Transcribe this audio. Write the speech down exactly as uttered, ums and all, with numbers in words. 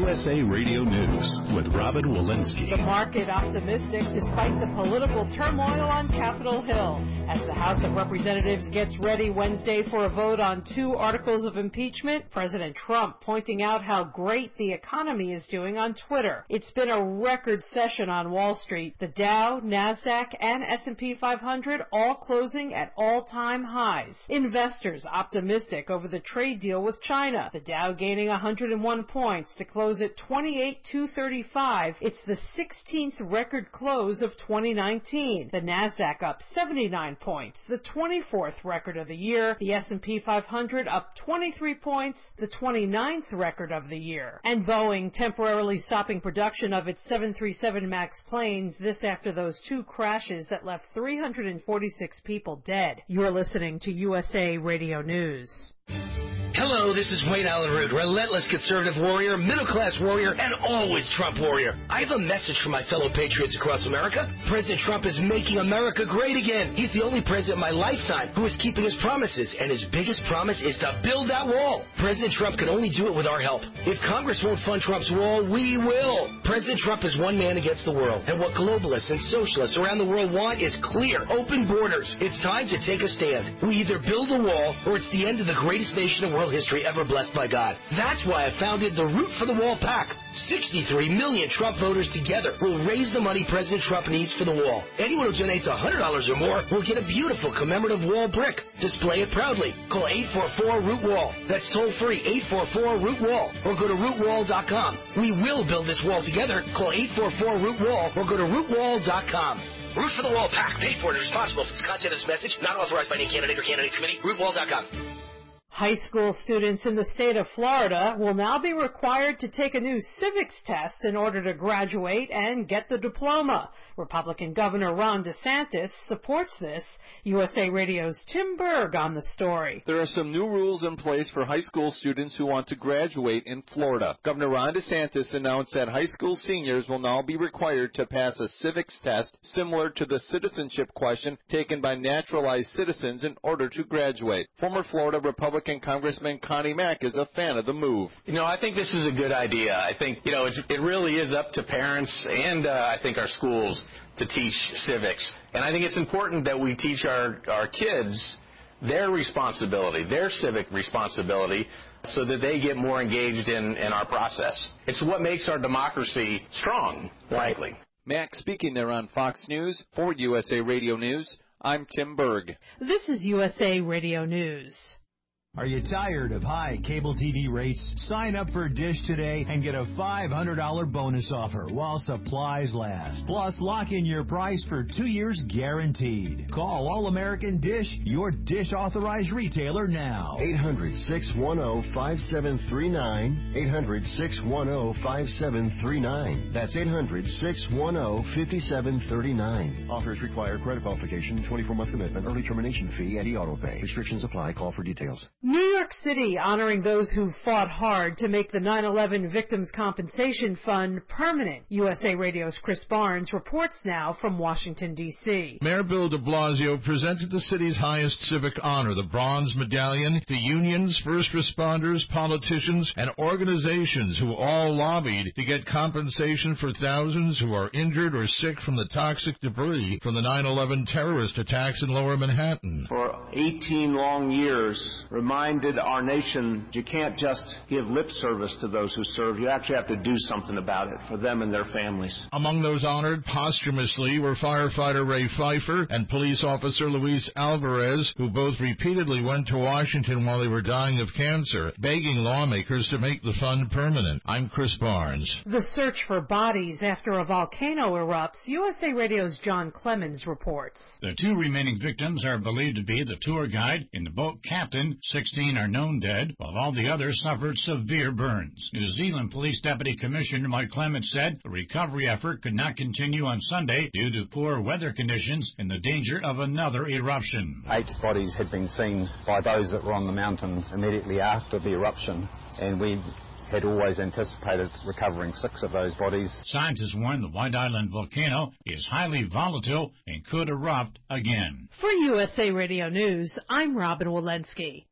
S A Radio News with Robin Walensky. The market optimistic despite the political turmoil on Capitol Hill as the House of Representatives gets ready Wednesday for a vote on two articles of impeachment. President Trump pointing out how great the economy is doing on Twitter. It's been a record session on Wall Street. The Dow, NASDAQ, and S and P five hundred all closing at all-time highs. Investors optimistic over the trade deal with China. The Dow gaining one hundred one points to close at twenty-eight thousand two hundred thirty-five. It's the sixteenth record close of twenty nineteen. The NASDAQ up seventy-nine points, the twenty-fourth record of the year. The S and P five hundred up twenty-three points, the twenty-ninth record of the year. And Boeing temporarily stopping production of its seven thirty-seven MAX planes, this after those two crashes that left three hundred forty-six people dead. You're listening to U S A Radio News. Hello, this is Wayne Allen Root, relentless conservative warrior, middle-class warrior, and always Trump warrior. I have a message for my fellow patriots across America. President Trump is making America great again. He's the only president in my lifetime who is keeping his promises, and his biggest promise is to build that wall. President Trump can only do it with our help. If Congress won't fund Trump's wall, we will. President Trump is one man against the world, and what globalists and socialists around the world want is clear, open borders. It's time to take a stand. We either build a wall, or it's the end of the greatest nation in world history ever blessed by God. That's why I founded the Root for the Wall PAC. sixty-three million Trump voters together will raise the money President Trump needs for the wall. Anyone who donates one hundred dollars or more will get a beautiful commemorative wall brick. Display it proudly. Call eight four four root wall. That's toll free, eight four four root wall. Or go to root wall dot com. We will build this wall together. Call eight four four root wall or go to root wall dot com. Root for the Wall PAC. Paid for and responsible for the content of this message. Not authorized by any candidate or candidates committee. root wall dot com. High school students in the state of Florida will now be required to take a new civics test in order to graduate and get the diploma. Republican Governor Ron DeSantis supports this. U S A Radio's Tim Berg on the story. There are some new rules in place for high school students who want to graduate in Florida. Governor Ron DeSantis announced that high school seniors will now be required to pass a civics test similar to the citizenship question taken by naturalized citizens in order to graduate. Former Florida Republican Congressman Connie Mack is a fan of the move. You know, I think this is a good idea. I think, you know, it, it really is up to parents and uh, I think our schools to teach civics. And I think it's important that we teach our, our kids their responsibility, their civic responsibility, so that they get more engaged in, in our process. It's what makes our democracy strong, frankly. Mack speaking there on Fox News. For U S A Radio News, I'm Tim Berg. This is U S A Radio News. Are you tired of high cable T V rates? Sign up for Dish today and get a five hundred dollars bonus offer while supplies last. Plus, lock in your price for two years guaranteed. Call All-American Dish, your Dish authorized retailer now. eight hundred, six one zero, five seven three nine. eight hundred, six one zero, five seven three nine. That's eight hundred, six one zero, five seven three nine. Offers require credit qualification, twenty-four month commitment, early termination fee, and e-auto pay. Restrictions apply. Call for details. New York City honoring those who fought hard to make the nine eleven Victims Compensation Fund permanent. U S A Radio's Chris Barnes reports now from Washington, D C Mayor Bill de Blasio presented the city's highest civic honor, the Bronze Medallion, to unions, first responders, politicians, and organizations who all lobbied to get compensation for thousands who are injured or sick from the toxic debris from the nine eleven terrorist attacks in Lower Manhattan. For eighteen long years, reminded our nation you can't just give lip service to those who serve. You actually have to do something about it for them and their families. Among those honored posthumously were firefighter Ray Pfeiffer and police officer Luis Alvarez, who both repeatedly went to Washington while they were dying of cancer, begging lawmakers to make the fund permanent. I'm Chris Barnes. The search for bodies after a volcano erupts. U S A Radio's John Clemens reports. The two remaining victims are believed to be the tour guide and the boat captain. sixteen are known dead, while all the others suffered severe burns. New Zealand Police Deputy Commissioner Mike Clements said the recovery effort could not continue on Sunday due to poor weather conditions and the danger of another eruption. Eight bodies had been seen by those that were on the mountain immediately after the eruption, and we had always anticipated recovering six of those bodies. Scientists warn the White Island volcano is highly volatile and could erupt again. For U S A Radio News, I'm Robin Walensky.